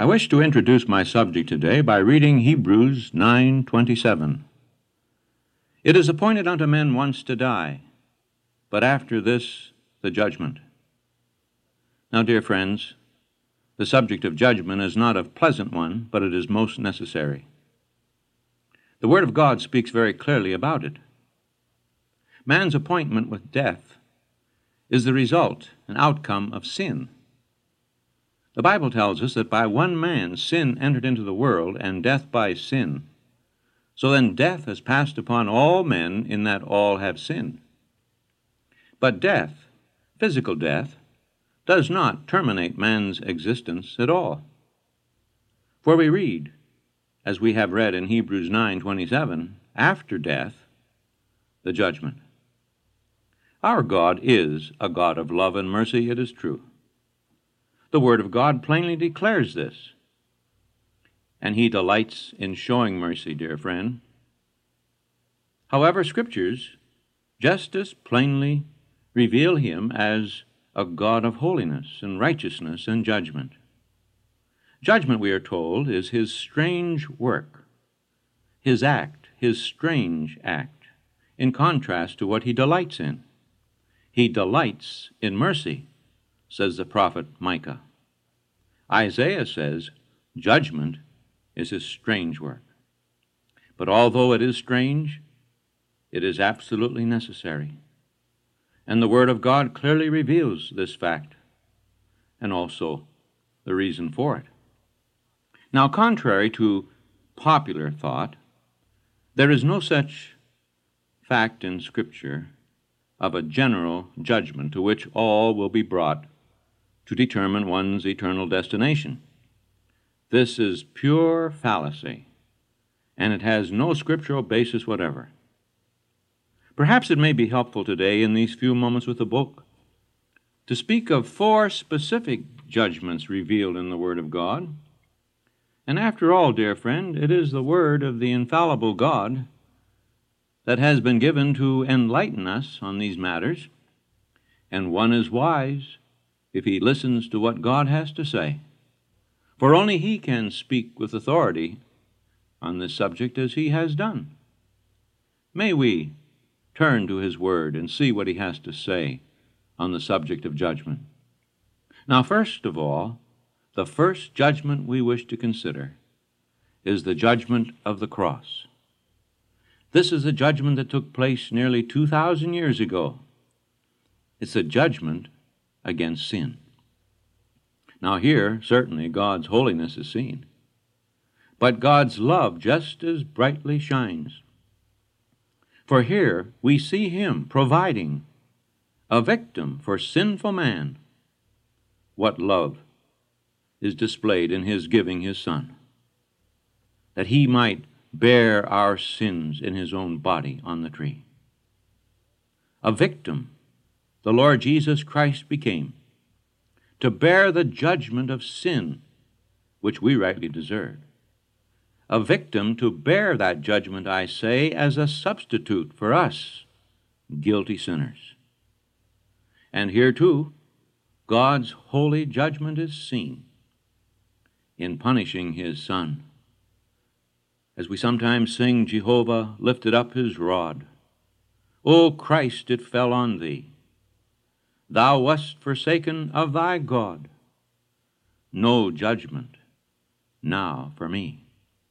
I wish to introduce my subject today by reading Hebrews 9:27. It is appointed unto men once to die, but after this the judgment. Now, dear friends, the subject of judgment is not a pleasant one, but it is most necessary. The Word of God speaks very clearly about it. Man's appointment with death is the result and outcome of sin. The Bible tells us that by one man sin entered into the world, and death by sin. So then death has passed upon all men in that all have sinned. But death, physical death, does not terminate man's existence at all. For we read, as we have read in Hebrews 9:27, after death, the judgment. Our God is a God of love and mercy, it is true. The Word of God plainly declares this, and He delights in showing mercy, dear friend. However, Scriptures just as plainly reveal Him as a God of holiness and righteousness and judgment. Judgment, we are told, is His strange work, His act, His strange act, in contrast to what He delights in. He delights in mercy, says the prophet Micah. Isaiah says, judgment is His strange work. But although it is strange, it is absolutely necessary. And the Word of God clearly reveals this fact, and also the reason for it. Now, contrary to popular thought, there is no such fact in Scripture of a general judgment to which all will be brought to determine one's eternal destination. This is pure fallacy, and it has no scriptural basis whatever. Perhaps it may be helpful today in these few moments with the book to speak of 4 specific judgments revealed in the Word of God. And after all, dear friend, it is the Word of the infallible God that has been given to enlighten us on these matters, and one is wise if he listens to what God has to say, for only He can speak with authority on this subject as He has done. May we turn to His Word and see what He has to say on the subject of judgment. Now, first of all, the first judgment we wish to consider is the judgment of the cross. This is a judgment that took place nearly 2,000 years ago. It's a judgment against sin. Now here, certainly, God's holiness is seen, but God's love just as brightly shines. For here we see Him providing a victim for sinful man. What love is displayed in His giving His Son, that He might bear our sins in His own body on the tree. A victim the Lord Jesus Christ became to bear the judgment of sin which we rightly deserved. A victim to bear that judgment, I say, as a substitute for us, guilty sinners. And here, too, God's holy judgment is seen in punishing His Son. As we sometimes sing, Jehovah lifted up His rod. O Christ, it fell on Thee. Thou wast forsaken of Thy God. No judgment now for me.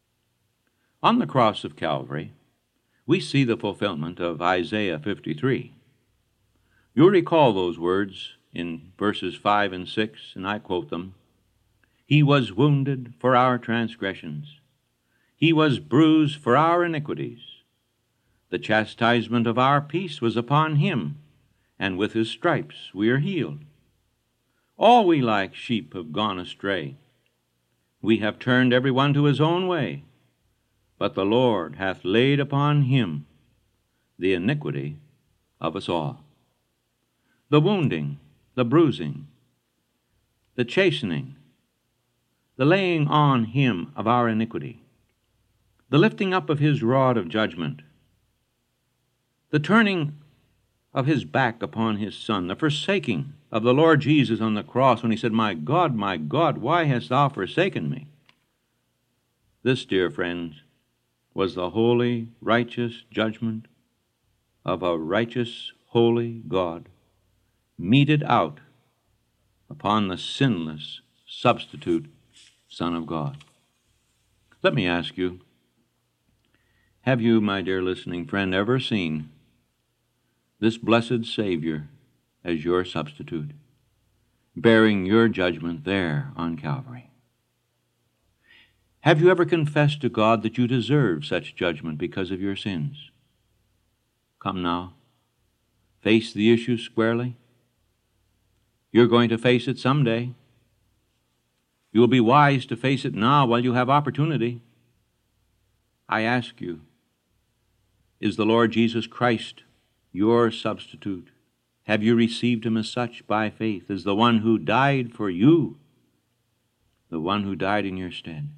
On the cross of Calvary, we see the fulfillment of Isaiah 53. You'll recall those words in verses 5 and 6, and I quote them. He was wounded for our transgressions. He was bruised for our iniquities. The chastisement of our peace was upon Him, and with His stripes we are healed. All we like sheep have gone astray. We have turned every one to his own way, but the Lord hath laid upon Him the iniquity of us all. The wounding, the bruising, the chastening, the laying on Him of our iniquity, the lifting up of His rod of judgment, the turning of His back upon His Son, the forsaking of the Lord Jesus on the cross when he said, my God, why hast thou forsaken me? This, dear friends, was the holy, righteous judgment of a righteous, holy God meted out upon the sinless, substitute Son of God. Let me ask you, have you, my dear listening friend, ever seen this blessed Savior as your substitute, bearing your judgment there on Calvary? Have you ever confessed to God that you deserve such judgment because of your sins? Come now, face the issue squarely. You're going to face it someday. You will be wise to face it now while you have opportunity. I ask you, is the Lord Jesus Christ your substitute? Have you received him as such by faith, as the one who died for you, the one who died in your stead?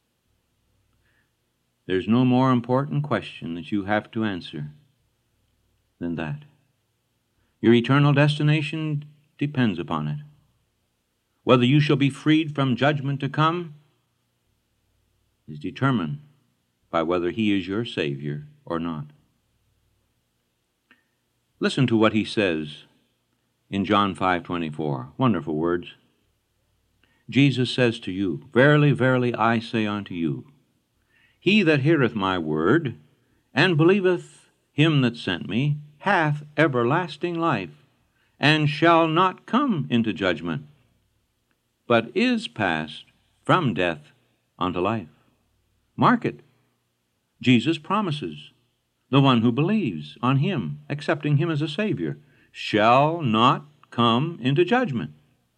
There's no more important question that you have to answer than that. Your eternal destination depends upon it. Whether you shall be freed from judgment to come is determined by whether he is your Savior or not. Listen to what he says in John 5:24. Wonderful words. Jesus says to you, verily, verily, I say unto you, he that heareth my word, and believeth him that sent me, hath everlasting life, and shall not come into judgment, but is passed from death unto life. Mark it. Jesus promises the one who believes on him, accepting him as a Savior, shall not come into judgment.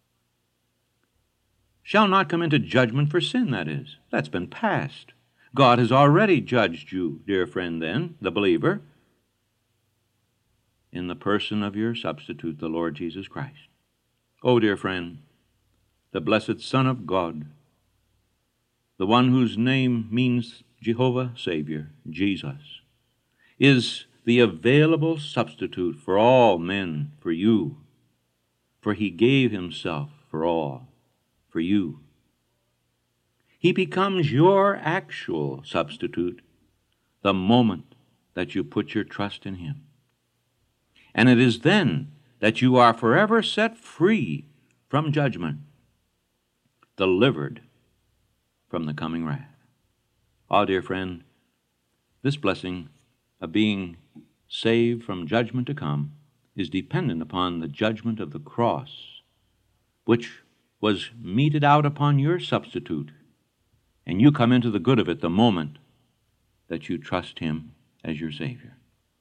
Shall not come into judgment for sin, that is. That's been passed. God has already judged you, dear friend, then, the believer, in the person of your substitute, the Lord Jesus Christ. Oh, dear friend, the blessed Son of God, the one whose name means Jehovah Savior, Jesus, is the available substitute for all men, for you, for he gave himself for all, for you. He becomes your actual substitute the moment that you put your trust in him. And it is then that you are forever set free from judgment, delivered from the coming wrath. Ah, dear friend, this blessing of being saved from judgment to come is dependent upon the judgment of the cross, which was meted out upon your substitute, and you come into the good of it the moment that you trust him as your Savior.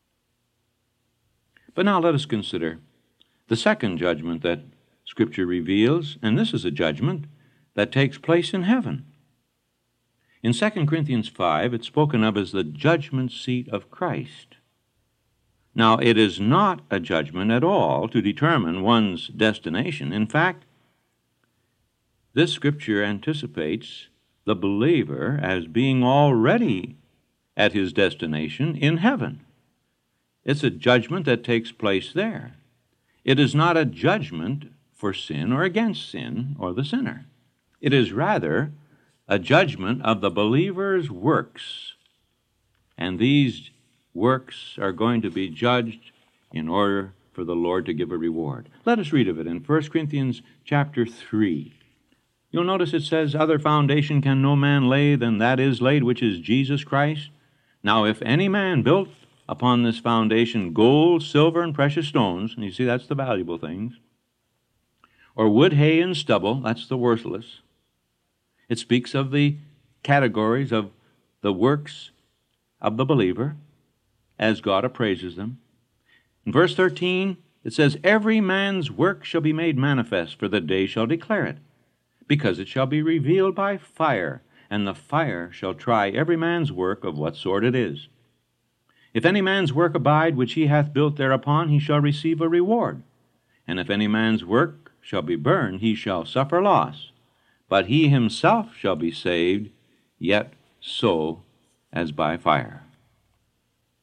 But now let us consider the second judgment that Scripture reveals, and this is a judgment that takes place in heaven. In 2 Corinthians 5, it's spoken of as the judgment seat of Christ. Now, it is not a judgment at all to determine one's destination. In fact, this Scripture anticipates the believer as being already at his destination in heaven. It's a judgment that takes place there. It is not a judgment for sin or against sin or the sinner. It is rather a judgment of the believer's works, and these works are going to be judged in order for the Lord to give a reward. Let us read of it in 1 Corinthians chapter 3. You'll notice it says, other foundation can no man lay than that is laid, which is Jesus Christ. Now, if any man built upon this foundation gold, silver, and precious stones, and you see that's the valuable things, or wood, hay, and stubble, that's the worthless. It speaks of the categories of the works of the believer as God appraises them. In verse 13, it says, every man's work shall be made manifest, for the day shall declare it, because it shall be revealed by fire, and the fire shall try every man's work of what sort it is. If any man's work abide which he hath built thereupon, he shall receive a reward. And if any man's work shall be burned, he shall suffer loss. But he himself shall be saved, yet so as by fire.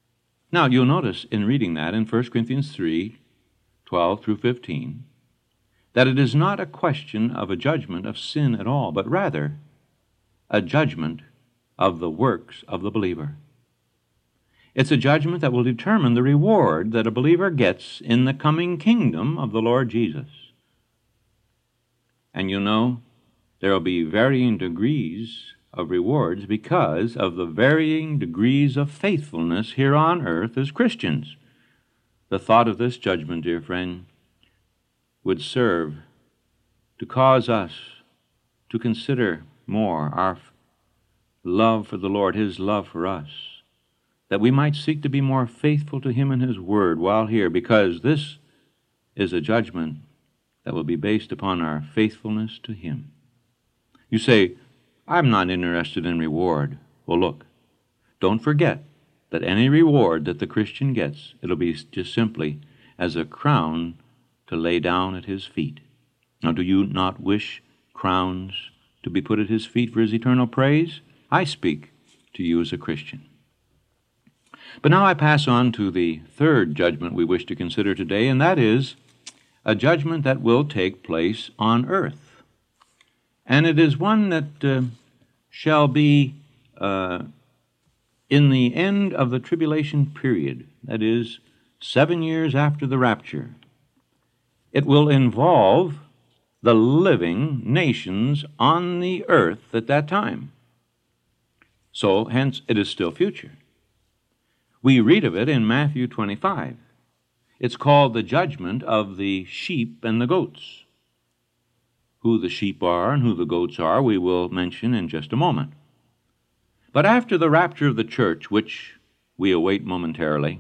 Now, you'll notice in reading that in 1 Corinthians 3, 12 through 15, that it is not a question of a judgment of sin at all, but rather a judgment of the works of the believer. It's a judgment that will determine the reward that a believer gets in the coming kingdom of the Lord Jesus. And you know, there will be varying degrees of rewards because of the varying degrees of faithfulness here on earth as Christians. The thought of this judgment, dear friend, would serve to cause us to consider more our love for the Lord, His love for us, that we might seek to be more faithful to Him and His Word while here, because this is a judgment that will be based upon our faithfulness to Him. You say, I'm not interested in reward. Well, look, don't forget that any reward that the Christian gets, it'll be just simply as a crown to lay down at His feet. Now, do you not wish crowns to be put at His feet for His eternal praise? I speak to you as a Christian. But now I pass on to the third judgment we wish to consider today, and that is a judgment that will take place on earth. And it is one that shall be in the end of the tribulation period, that is, 7 years after the rapture. It will involve the living nations on the earth at that time. So, hence, it is still future. We read of it in Matthew 25. It's called the judgment of the sheep and the goats. Who the sheep are and who the goats are, we will mention in just a moment. But after the rapture of the church, which we await momentarily,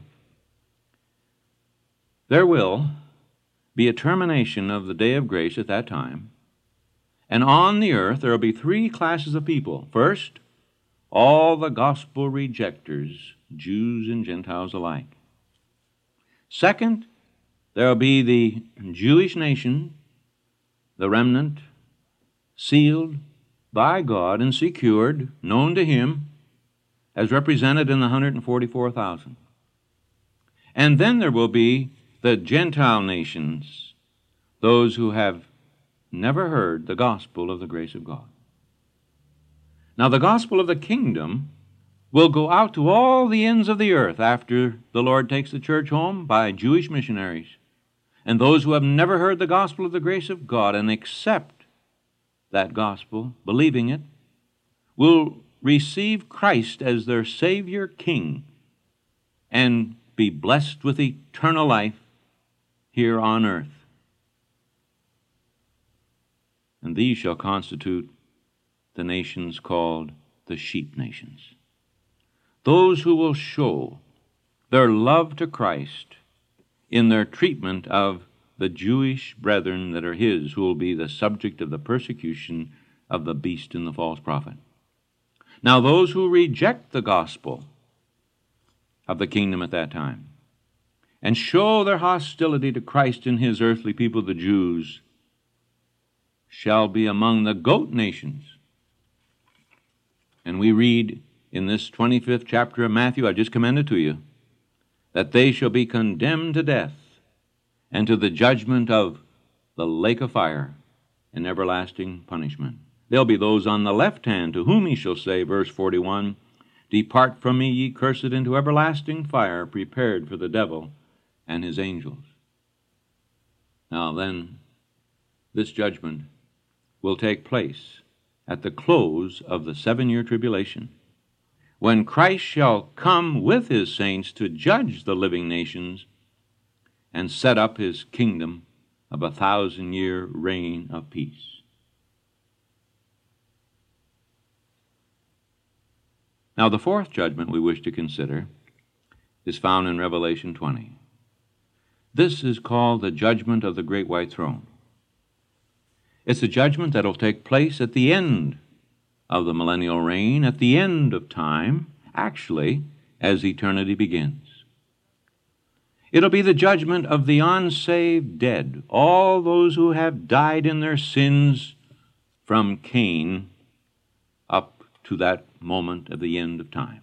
there will be a termination of the day of grace at that time, and on the earth there will be three classes of people. First, all the gospel rejectors, Jews and Gentiles alike. Second, there will be the Jewish nation, the remnant, sealed by God and secured, known to Him, as represented in the 144,000. And then there will be the Gentile nations, those who have never heard the gospel of the grace of God. Now, the gospel of the kingdom will go out to all the ends of the earth after the Lord takes the church home by Jewish missionaries. And those who have never heard the gospel of the grace of God and accept that gospel, believing it, will receive Christ as their Savior King and be blessed with eternal life here on earth. And these shall constitute the nations called the sheep nations. Those who will show their love to Christ in their treatment of the Jewish brethren that are His, who will be the subject of the persecution of the beast and the false prophet. Now, those who reject the gospel of the kingdom at that time and show their hostility to Christ and His earthly people, the Jews, shall be among the goat nations. And we read in this 25th chapter of Matthew, I just commended to you, that they shall be condemned to death and to the judgment of the lake of fire and everlasting punishment. There'll be those on the left hand to whom He shall say, verse 41, Depart from me, ye cursed, into everlasting fire, prepared for the devil and his angels. Now then, this judgment will take place at the close of the 7-year tribulation, when Christ shall come with His saints to judge the living nations and set up His kingdom of 1,000-year reign of peace. Now, the fourth judgment we wish to consider is found in Revelation 20. This is called the judgment of the great white throne. It's a judgment that will take place at the end of the millennial reign, at the end of time, actually, as eternity begins. It'll be the judgment of the unsaved dead, all those who have died in their sins from Cain up to that moment of the end of time.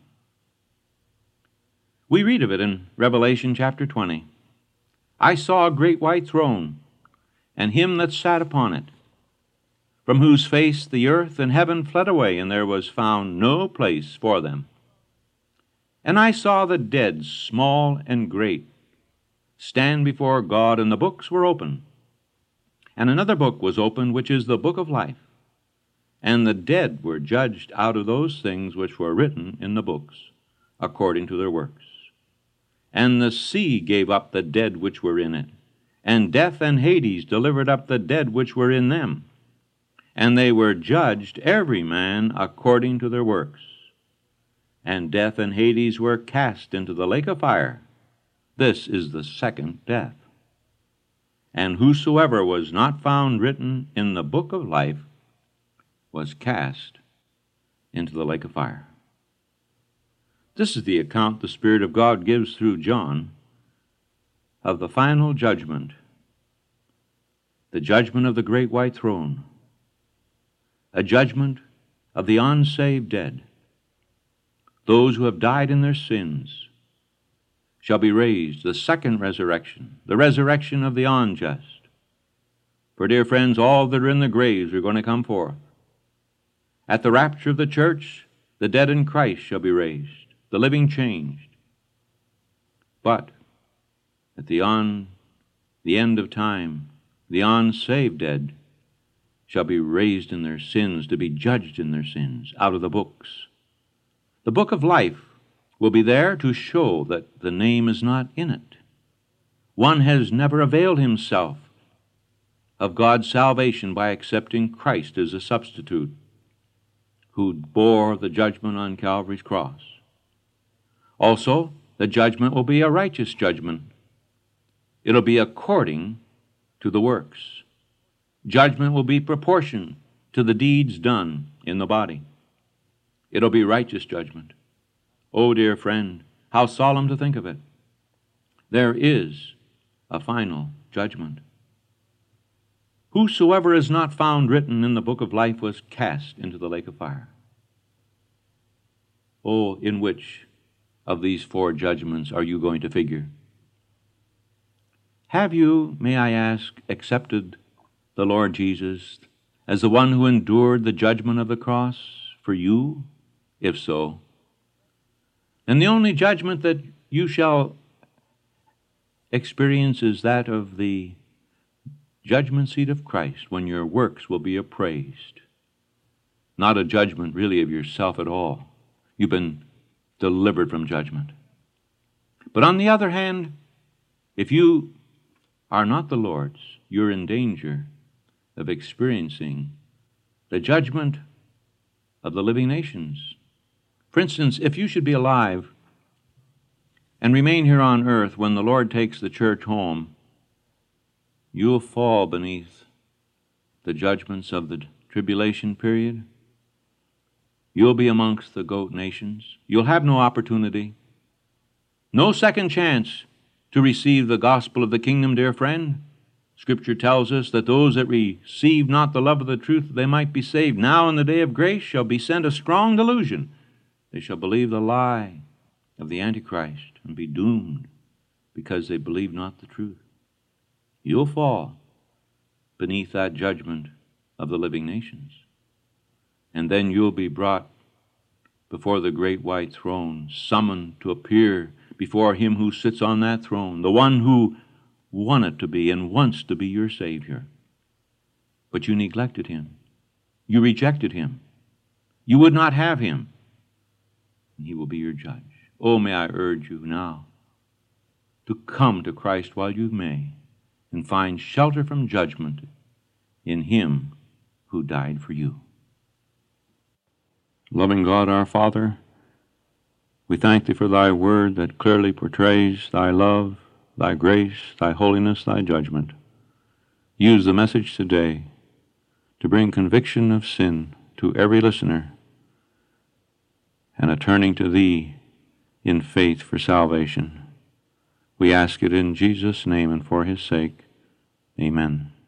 We read of it in Revelation chapter 20. I saw a great white throne, and him that sat upon it, from whose face the earth and heaven fled away, and there was found no place for them. And I saw the dead, small and great, stand before God, and the books were open. And another book was opened, which is the book of life. And the dead were judged out of those things which were written in the books, according to their works. And the sea gave up the dead which were in it, and death and Hades delivered up the dead which were in them. And they were judged every man according to their works. And death and Hades were cast into the lake of fire. This is the second death. And whosoever was not found written in the book of life was cast into the lake of fire. This is the account the Spirit of God gives through John of the final judgment, the judgment of the great white throne, a judgment of the unsaved dead. Those who have died in their sins shall be raised, the second resurrection, the resurrection of the unjust. For, dear friends, all that are in the graves are going to come forth. At the rapture of the church, the dead in Christ shall be raised, the living changed. But at the end of time, the unsaved dead shall be raised in their sins, to be judged in their sins, out of the books. The book of life will be there to show that the name is not in it. One has never availed himself of God's salvation by accepting Christ as a substitute, who bore the judgment on Calvary's cross. Also, the judgment will be a righteous judgment. It'll be according to the works. Judgment will be proportioned to the deeds done in the body. It'll be righteous judgment. Oh, dear friend, how solemn to think of it. There is a final judgment. Whosoever is not found written in the book of life was cast into the lake of fire. Oh, in which of these four judgments are you going to figure? Have you, may I ask, accepted the Lord Jesus as the one who endured the judgment of the cross for you? If so, then the only judgment that you shall experience is that of the judgment seat of Christ, when your works will be appraised. Not a judgment really of yourself at all. You've been delivered from judgment. But on the other hand, if you are not the Lord's, you're in danger of experiencing the judgment of the living nations. For instance, if you should be alive and remain here on earth when the Lord takes the church home, you'll fall beneath the judgments of the tribulation period. You'll be amongst the goat nations. You'll have no opportunity, no second chance to receive the gospel of the kingdom, dear friend. Scripture tells us that those that receive not the love of the truth, they might be saved, now in the day of grace shall be sent a strong delusion. They shall believe the lie of the Antichrist and be doomed because they believe not the truth. You'll fall beneath that judgment of the living nations. And then you'll be brought before the great white throne, summoned to appear before him who sits on that throne, the one who wanted to be and wants to be your Savior. But you neglected him. You rejected him. You would not have him. And he will be your judge. Oh, may I urge you now to come to Christ while you may and find shelter from judgment in him who died for you. Loving God, our Father, we thank thee for thy word that clearly portrays thy love, thy grace, thy holiness, thy judgment. Use the message today to bring conviction of sin to every listener and a turning to thee in faith for salvation. We ask it in Jesus' name and for his sake. Amen.